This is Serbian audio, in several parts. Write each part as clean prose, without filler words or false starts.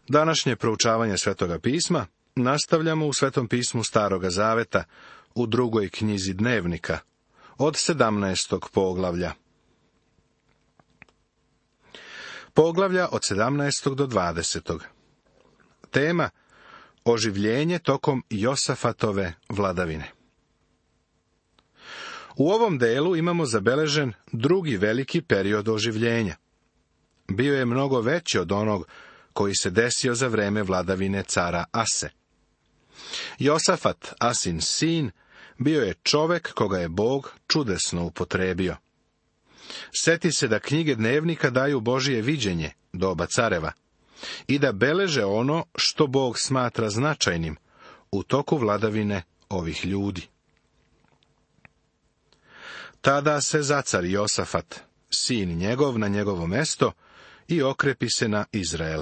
Današnje proučavanje Svetoga pisma nastavljamo u Svetom pismu Staroga zaveta, u 2. knjizi Dnevnika, od 17. poglavlja. Poglavlja od 17. do 20. Tema: oživljenje tokom Josafatove vladavine. U ovom delu imamo zabeležen drugi veliki period oživljenja. Bio je mnogo veći od onog koji se desio za vreme vladavine cara Ase. Josafat, Asin sin, bio je čovek koga je Bog čudesno upotrebio. Seti se da knjige Dnevnika daju Božije viđenje, doba careva, i da beleže ono što Bog smatra značajnim u toku vladavine ovih ljudi. Tada se zacari Josafat, sin njegov, na njegovo mesto i okrepi se na Izrael.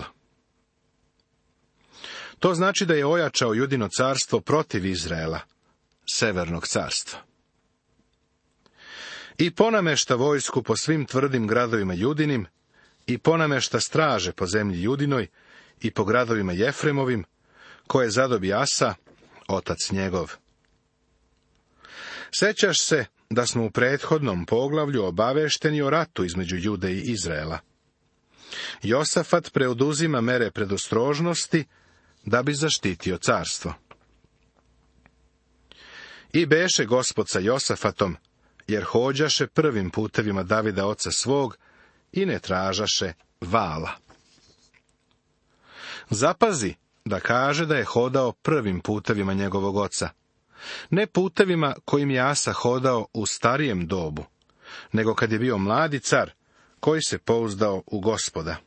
To znači da je ojačao Judino carstvo protiv Izraela, severnog carstva. I ponamešta vojsku po svim tvrdim gradovima Judinim, i ponamešta straže po zemlji Judinoj i po gradovima Jefremovim, koje zadobi Asa, otac njegov. Sećaš se da smo u prethodnom poglavlju obavešteni o ratu između Jude i Izraela. Josafat preoduzima mere predostrožnosti da bi zaštitio carstvo. I beše Gospod sa Josafatom, jer hođaše prvim putevima Davida oca svog i ne tražaše vala. Zapazi da kaže da je hodao prvim putevima njegovog oca, ne putevima kojim je Asa hodao u starijem dobu, nego kad je bio mladi car koji se pouzdao u Gospoda.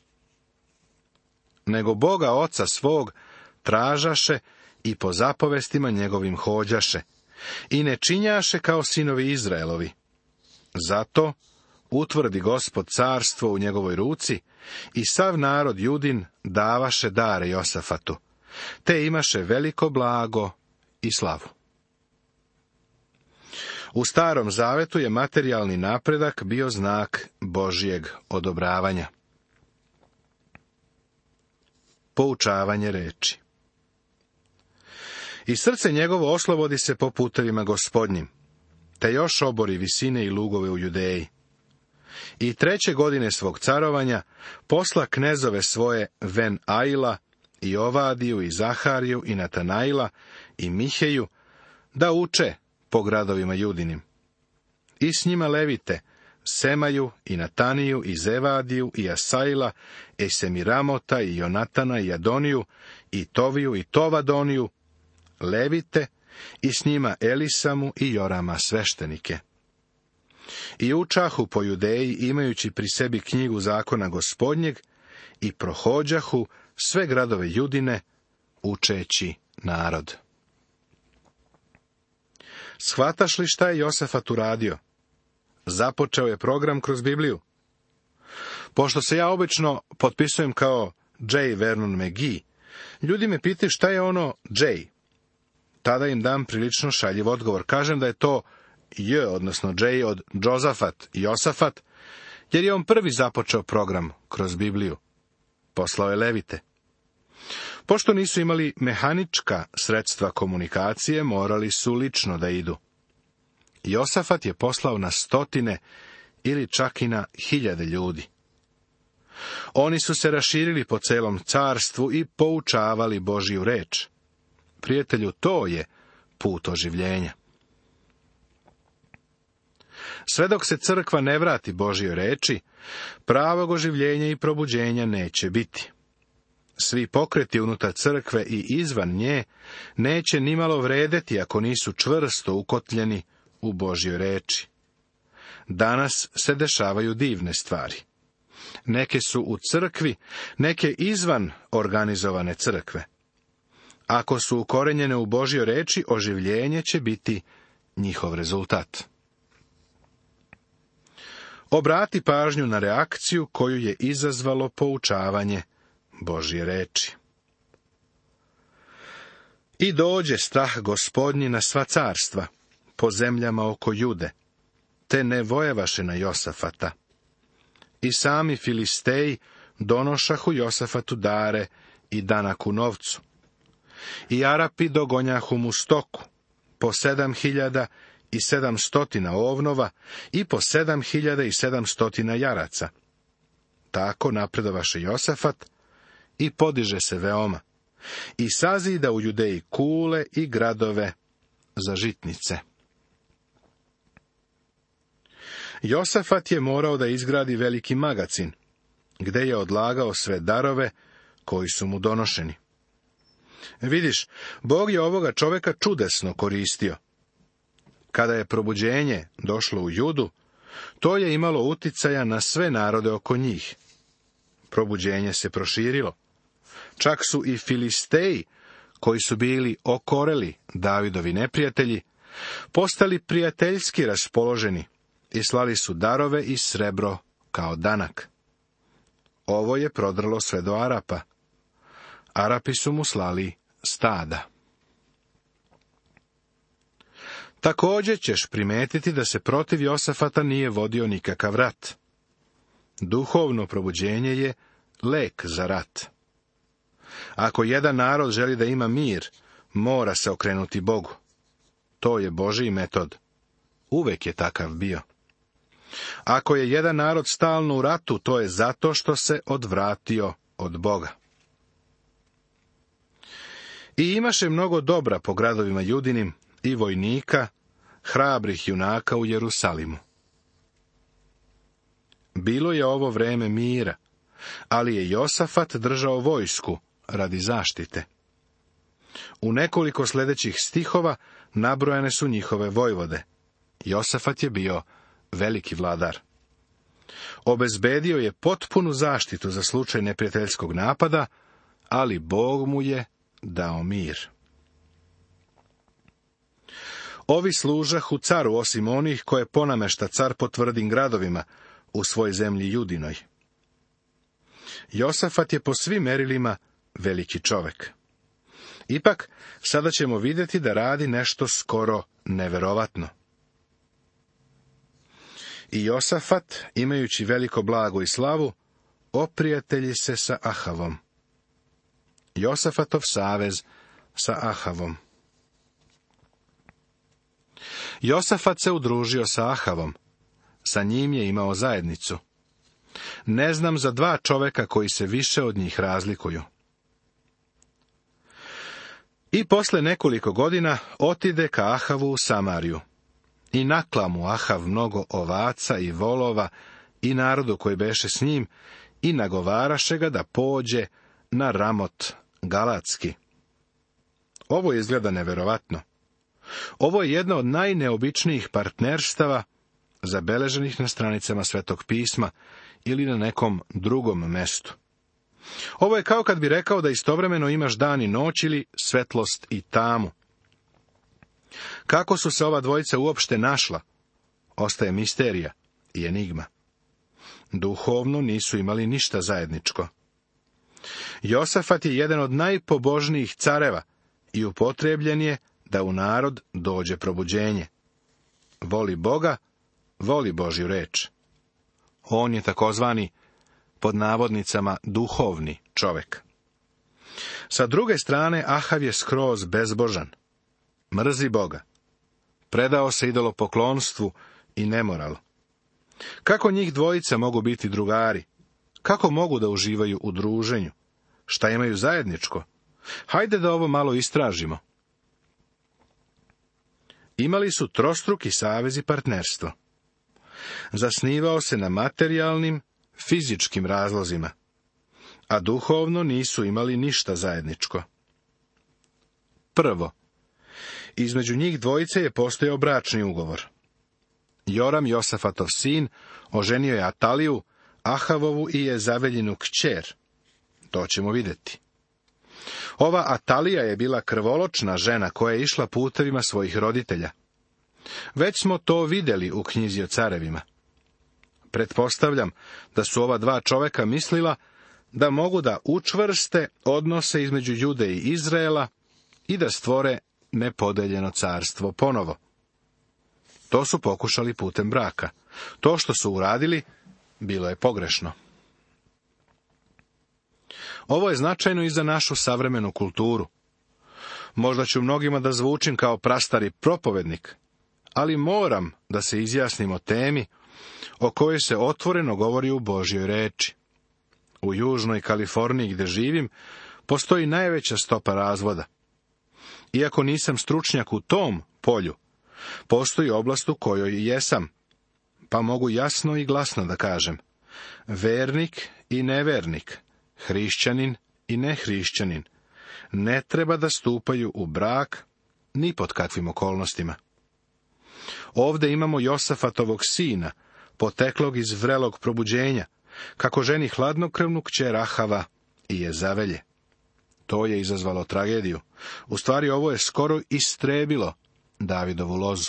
Nego Boga oca svog tražaše i po zapovestima njegovim hođaše, i ne činjaše kao sinovi Izraelovi. Zato utvrdi Gospod carstvo u njegovoj ruci i sav narod Judin davaše dare Josafatu, te imaše veliko blago i slavu. U Starom zavetu je materijalni napredak bio znak Božijeg odobravanja. Poučavanje reči. I srce njegovo oslobodi se po putevima Gospodnjim, te još obori visine i lugove u Judeji. I 3. godine svog carovanja posla knezove svoje Ven Aila, i Ovadiju, i Zahariju, i Natanaila, i Miheju, da uče po gradovima Judinim. I s njima levite, Semaju, i Nataniju, i Zevadiju, i Asaila, i Semiramota, i Jonatana, i Adoniju, i Toviju, i Tovadoniju, levite, i s njima Elisamu i Jorama sveštenike. I učahu po Judeji, imajući pri sebi knjigu zakona Gospodnjeg, i prohođahu sve gradove Judine, učeći narod. Shvataš li šta je Josafat uradio? Započeo je program kroz Bibliju. Pošto se ja obično potpisujem kao J. Vernon McGee, ljudi me pitaju šta je ono J. Tada im dam prilično šaljiv odgovor. Kažem da je to J, odnosno J od Josafat i Josafat, jer je on prvi započeo program kroz Bibliju. Poslao je levite. Pošto nisu imali mehanička sredstva komunikacije, morali su lično da idu. Josafat je poslao na stotine ili čak i na 1000 ljudi. Oni su se raširili po celom carstvu i poučavali Božju reč. Prijatelju, to je put oživljenja. Sve dok se crkva ne vrati Božjoj reči, pravog oživljenja i probuđenja neće biti. Svi pokreti unutar crkve i izvan nje neće nimalo vredeti ako nisu čvrsto ukotljeni u Božjoj reči. Danas se dešavaju divne stvari. Neke su u crkvi, neke izvan organizovane crkve. Ako su ukorenjene u Božjoj reči, oživljenje će biti njihov rezultat. Obrati pažnju na reakciju koju je izazvalo poučavanje Božje reči. I dođe strah Gospodnji na sva carstva, po zemljama oko Jude, te ne vojevaše na Josafata. I sami Filisteji donošahu Josafatu dare i danak u novcu. I Arapi dogonjahu mu stoku, po 7.700 ovnova i po 7.700 jaraca. Tako napredovaše Josafat i podiže se veoma. I sazida u Judeji kule i gradove za žitnice. Josafat je morao da izgradi veliki magacin, gde je odlagao sve darove koji su mu donošeni. Vidiš, Bog je ovoga čoveka čudesno koristio. Kada je probuđenje došlo u Judu, to je imalo uticaja na sve narode oko njih. Probuđenje se proširilo. Čak su i Filisteji, koji su bili okoreli Davidovi neprijatelji, postali prijateljski raspoloženi i slali su darove i srebro kao danak. Ovo je prodrlo sve do Arapa. Arapi su mu slali stada. Također ćeš primetiti da se protiv Josafata nije vodio nikakav rat. Duhovno probuđenje je lek za rat. Ako jedan narod želi da ima mir, mora se okrenuti Bogu. To je Božji metod. Uvek je takav bio. Ako je jedan narod stalno u ratu, to je zato što se odvratio od Boga. I imaše mnogo dobra po gradovima Judinim i vojnika, hrabrih junaka u Jerusalimu. Bilo je ovo vreme mira, ali je Josafat držao vojsku radi zaštite. U nekoliko sljedećih stihova nabrojane su njihove vojvode. Josafat je bio veliki vladar. Obezbedio je potpunu zaštitu za slučaj neprijateljskog napada, ali Bog mu je dao mir. Ovi služahu caru, osim onih koje ponamešta car po tvrdim gradovima u svoj zemlji Judinoj. Josafat je po svim merilima veliki čovek. Ipak, sada ćemo vidjeti da radi nešto skoro neverovatno. I Josafat, imajući veliko blago i slavu, oprijatelji se sa Ahavom. Josafatov savez sa Ahavom. Josafat se udružio sa Ahavom. Sa njim je imao zajednicu. Ne znam za dva čoveka koji se više od njih razlikuju. I posle nekoliko godina otide ka Ahavu u Samariju. I nakla mu Ahav mnogo ovaca i volova i narodu koji beše s njim i nagovaraše ga da pođe na Ramot Galatski. Ovo izgleda neverovatno. Ovo je jedna od najneobičnijih partnerstava zabeleženih na stranicama Svetog pisma ili na nekom drugom mestu. Ovo je kao kad bi rekao da istovremeno imaš dan i noć ili svetlost i tamu. Kako su se ova dvojica uopšte našla, ostaje misterija i enigma. Duhovno nisu imali ništa zajedničko. Josafat je jedan od najpobožnijih careva i upotrebljen je da u narod dođe probuđenje. Voli Boga, voli Božju reč. On je takozvani, pod navodnicama, duhovni čovek. Sa druge strane, Ahav je skroz bezbožan. Mrzi Boga. Predao se idolopoklonstvu i nemoralu. Kako njih dvojica mogu biti drugari? Kako mogu da uživaju u druženju? Šta imaju zajedničko? Hajde da ovo malo istražimo. Imali su trostruki savez i partnerstvo. Zasnivao se na materijalnim, fizičkim razlozima, a duhovno nisu imali ništa zajedničko. Prvo, između njih dvojice je postojao bračni ugovor. Joram, Josafatov sin, oženio je Ataliju, Ahavovu i Jezaveljinu kćer. To ćemo vidjeti. Ova Atalija je bila krvoločna žena koja je išla putevima svojih roditelja. Već smo to vidjeli u knjizi o carevima. Pretpostavljam da su ova dva čoveka mislila da mogu da učvrste odnose između Jude i Izraela i da stvore nepodeljeno carstvo ponovo. To su pokušali putem braka. To što su uradili, bilo je pogrešno. Ovo je značajno i za našu savremenu kulturu. Možda ću mnogima da zvučim kao prastari propovednik, ali moram da se izjasnim o temi o kojoj se otvoreno govori u Božjoj reči. U južnoj Kaliforniji gdje živim, postoji najveća stopa razvoda. Iako nisam stručnjak u tom polju, postoji oblast u kojoj jesam, pa mogu jasno i glasno da kažem: vernik i nevernik, hrišćanin i nehrišćanin, ne treba da stupaju u brak ni pod kakvim okolnostima. Ovdje imamo Josafatovog sina, poteklog iz vrelog probuđenja, kako ženi hladnokrvnu kćer Ahava i Jezavelje. To je izazvalo tragediju. U stvari, ovo je skoro istrebilo Davidovu lozu.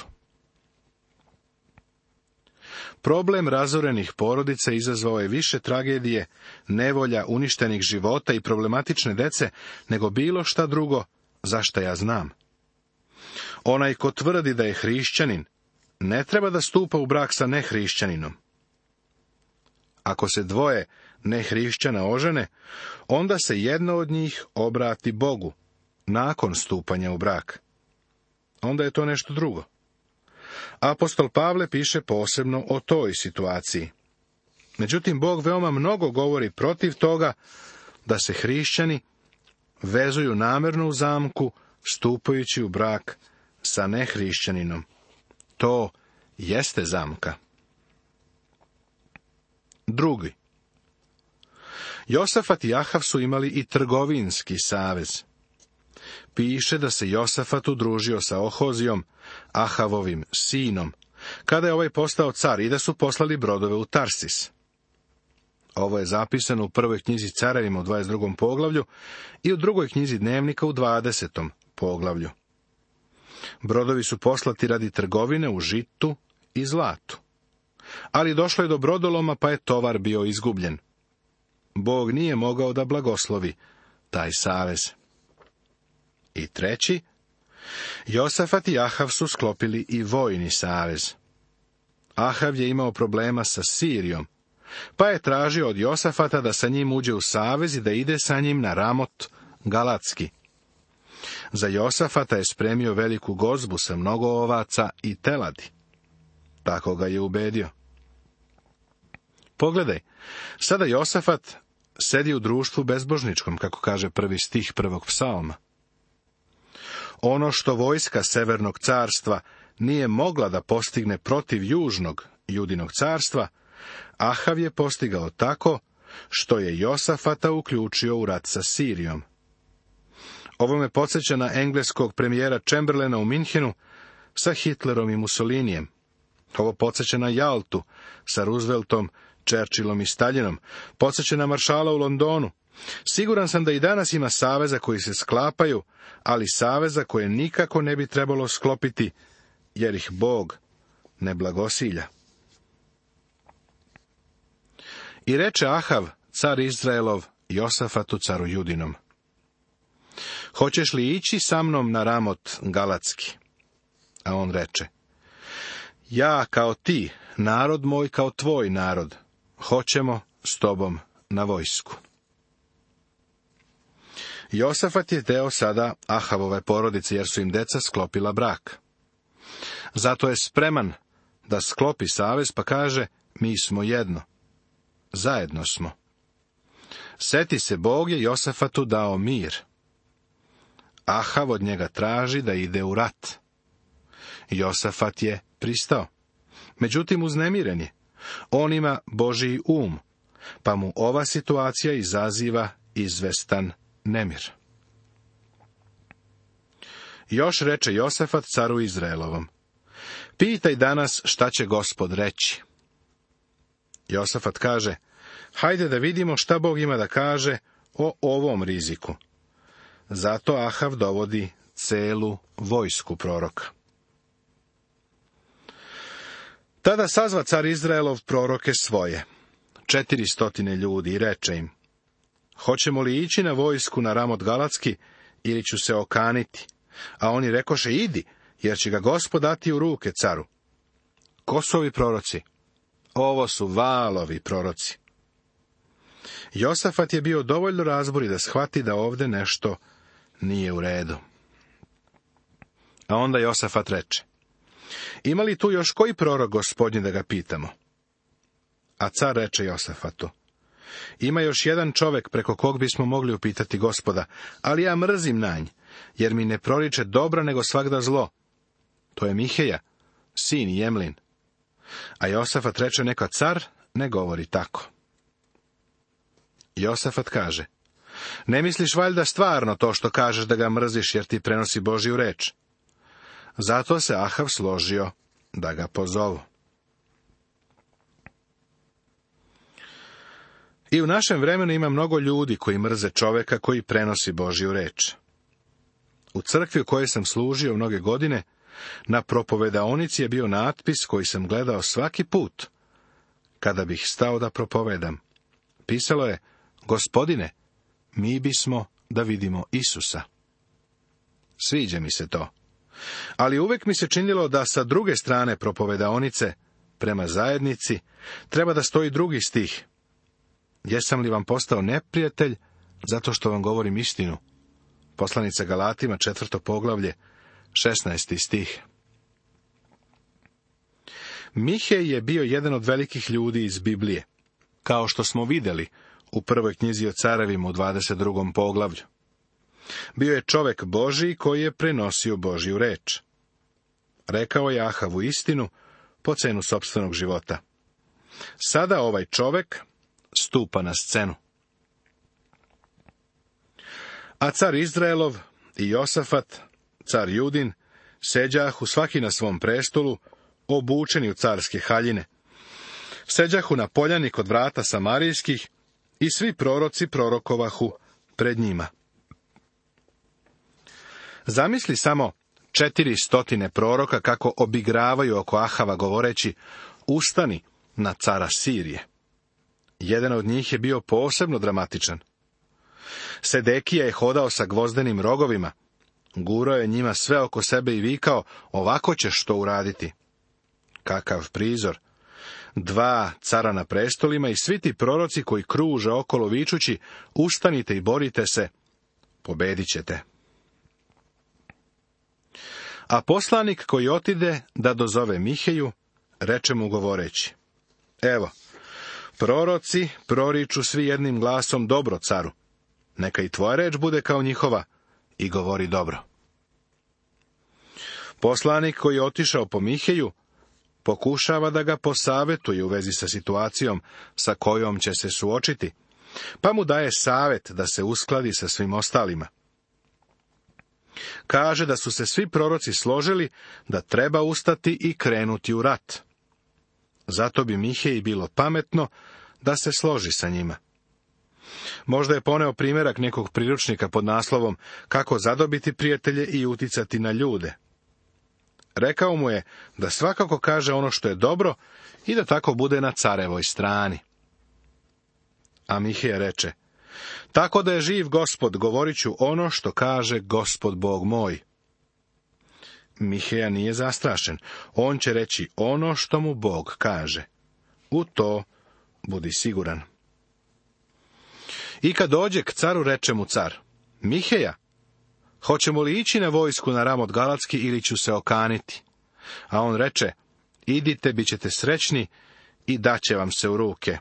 Problem razorenih porodica izazvao je više tragedije, nevolja, uništenih života i problematične dece, nego bilo šta drugo, za šta ja znam. Onaj ko tvrdi da je hrišćanin, ne treba da stupa u brak sa nehrišćaninom. Ako se dvoje nehrišćana ožene, onda se jedno od njih obrati Bogu, nakon stupanja u brak. Onda je to nešto drugo. Apostol Pavle piše posebno o toj situaciji. Međutim, Bog veoma mnogo govori protiv toga da se hrišćani vezuju namerno u zamku, stupajući u brak sa nehrišćaninom. To jeste zamka. Drugi. Josafat i Ahav su imali i trgovinski savez. Piše da se Josafat udružio sa Ohozijom, Ahavovim sinom, kada je ovaj postao car, i da su poslali brodove u Tarsis. Ovo je zapisano u prvoj knjizi Carevima u 22. poglavlju i u drugoj knjizi Dnevnika u 20. poglavlju. Brodovi su poslati radi trgovine u žitu i zlatu. Ali došlo je do brodoloma, pa je tovar bio izgubljen. Bog nije mogao da blagoslovi taj savez. I treći, Josafat i Ahav su sklopili i vojni savez. Ahav je imao problema sa Sirijom, pa je tražio od Josafata da sa njim uđe u savez i da ide sa njim na Ramot Galatski. Za Josafata je spremio veliku gozbu sa mnogo ovaca i teladi. Tako ga je ubedio. Pogledaj, sada Josafat sedi u društvu bezbožničkom, kako kaže prvi stih prvog psalma. Ono što vojska Severnog carstva nije mogla da postigne protiv Južnog Judinog carstva, Ahav je postigao tako što je Josafata uključio u rat sa Sirijom. Ovo me podsjeća na engleskog premijera Chamberlaina u Minhenu sa Hitlerom i Mussolinijem. Ovo podsjeća na Jaltu sa Rooseveltom, Churchillom i Staljinom. Podsjeća na maršala u Londonu. Siguran sam da i danas ima saveza koji se sklapaju, ali saveza koje nikako ne bi trebalo sklopiti, jer ih Bog ne blagosilja. I reče Ahav, car Izraelov, Josafatu, caru Judinom: hoćeš li ići sa mnom na Ramot Galatski? A on reče: ja kao ti, narod moj kao tvoj narod, hoćemo s tobom na vojsku. Josafat je deo sada Ahavove porodice, jer su im deca sklopila brak. Zato je spreman da sklopi savez, pa kaže: mi smo jedno. Zajedno smo. Seti se, Bog je Josafatu dao mir. Ahav od njega traži da ide u rat. Josafat je pristao. Međutim, uznemiren je. On ima Božji um, pa mu ova situacija izaziva izvestan nemir. Još reče Josafat caru Izraelovom: pitaj danas šta će Gospod reći. Josafat kaže: hajde da vidimo šta Bog ima da kaže o ovom riziku. Zato Ahav dovodi celu vojsku proroka. Tada sazva car Izraelov proroke svoje, 400 ljudi, i reče im: hoćemo li ići na vojsku na Ramot Galatski, ili ću se okaniti? A oni rekoše: idi, jer će ga Gospod dati u ruke caru. Ko su ovi proroci? Ovo su Vaalovi proroci. Josafat je bio dovoljno razborit da shvati da ovde nešto nije u redu. A onda Josafat reče: ima li tu još koji prorok Gospodnji da ga pitamo? A car reče Josafatu: ima još jedan čovek preko kog bismo mogli upitati Gospoda, ali ja mrzim na nj, jer mi ne proriče dobra nego svagda zlo. To je Miheja, sin Jemlin. A Josafat reče: neka car ne govori tako. Josafat kaže: ne misliš valjda stvarno to što kažeš da ga mrziš jer ti prenosi Božju reč? Zato se Ahav složio da ga pozovu. I u našem vremenu ima mnogo ljudi koji mrze čoveka koji prenosi Božju reč. U crkvi u kojoj sam služio mnoge godine, na propovedaonici je bio natpis koji sam gledao svaki put kada bih stao da propovedam. Pisalo je: Gospodine, mi bismo da vidimo Isusa. Sviđa mi se to. Ali uvek mi se činilo da sa druge strane propovedaonice, prema zajednici, treba da stoji drugi stih: jesam li vam postao neprijatelj zato što vam govorim istinu? Poslanica Galatima, 4. poglavlje, 16. stih. Mihej je bio jedan od velikih ljudi iz Biblije, kao što smo vidjeli u prvoj knjizi o carevima u 22. poglavlju. Bio je čovek Božiji koji je prenosio Božju reč. Rekao je Ahavu istinu po cenu sopstvenog života. Sada ovaj čovek stupa na scenu. A car Izraelov i Josafat, car Judin, seđahu svaki na svom prestolu, obučeni u carske haljine. Seđahu na poljani kod vrata samarijskih i svi proroci prorokovahu pred njima. Zamisli samo 400 proroka kako obigravaju oko Ahava govoreći: ustani na cara Sirije. Jedan od njih je bio posebno dramatičan. Sedekija je hodao sa gvozdenim rogovima, gurao je njima sve oko sebe i vikao: ovako ćeš to uraditi. Kakav prizor! 2 cara na prestolima i svi ti proroci koji kruže okolo vičući: ustanite i borite se, pobedit ćete. A poslanik koji otide da dozove Miheju, reče mu govoreći: evo, proroci proriču svi jednim glasom dobro caru. Neka i tvoja reč bude kao njihova i govori dobro. Poslanik koji je otišao po Miheju pokušava da ga posavetuje u vezi sa situacijom sa kojom će se suočiti, pa mu daje savet da se uskladi sa svim ostalima. Kaže da su se svi proroci složili da treba ustati i krenuti u rat. Zato bi Miheji bilo pametno da se složi sa njima. Možda je poneo primjerak nekog priručnika pod naslovom Kako zadobiti prijatelje i uticati na ljude. Rekao mu je da svakako kaže ono što je dobro i da tako bude na carevoj strani. A Miheja reče: tako da je živ Gospod, govorit ću ono što kaže Gospod Bog moj. Miheja nije zastrašen. On će reći ono što mu Bog kaže. U to budi siguran. I kad dođe k caru, reče mu car: Miheja, hoćemo li ići na vojsku na Ramot Galatski ili ću se okaniti? A on reče: idite, bit ćete srećni i daće vam se u ruke.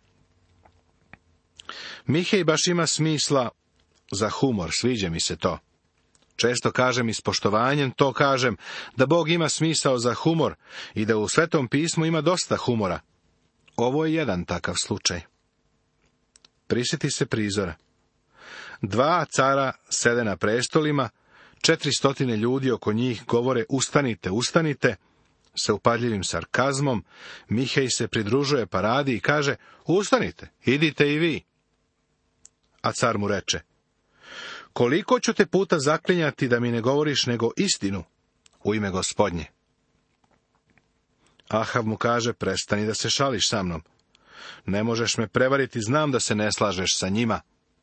Mihej baš ima smisla za humor, sviđa mi se to. Često kažem i s poštovanjem to kažem, da Bog ima smisao za humor i da u Svetom pismu ima dosta humora. Ovo je jedan takav slučaj. Prisjeti se prizora. 2 cara sede na prestolima, 400 ljudi oko njih govore: ustanite, ustanite. Sa upadljivim sarkazmom Mihej se pridružuje paradi i kaže: ustanite, idite i vi. A car mu reče: koliko ću te puta zaklinjati da mi ne govoriš nego istinu u ime Gospodnje? Ahav mu kaže: prestani da se šališ sa mnom. Ne možeš me prevariti, znam da se ne slažeš sa njima.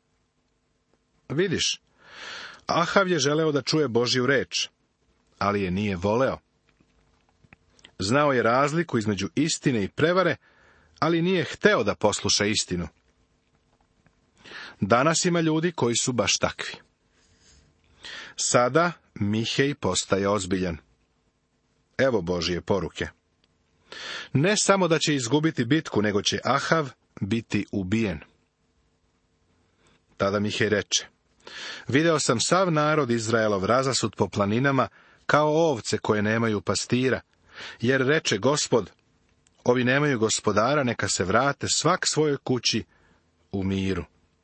Vidiš, Ahav je želeo da čuje Božju reč, ali je nije voleo. Znao je razliku između istine i prevare, ali nije hteo da posluša istinu. Danas ima ljudi koji su baš takvi. Sada Mihej postaje ozbiljan. Evo Božije poruke. Ne samo da će izgubiti bitku, nego će Ahav biti ubijen. Tada Mihej reče: video sam sav narod Izraelov razasut po planinama, kao ovce koje nemaju pastira, jer reče Gospod, ovi nemaju gospodara, neka se vrate svak svojoj kući u miru.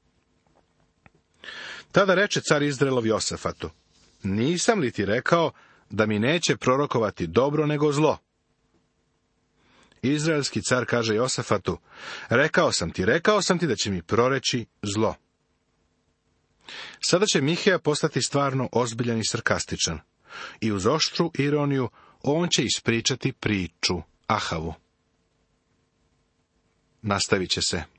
Tada reče car Izraelov Josafatu: nisam li ti rekao da mi neće prorokovati dobro nego zlo? Izraelski car kaže Josafatu: rekao sam ti da će mi proreći zlo. Sada će Miheja postati stvarno ozbiljan i sarkastičan. I uz oštru ironiju on će ispričati priču Ahavu. Nastavit će se.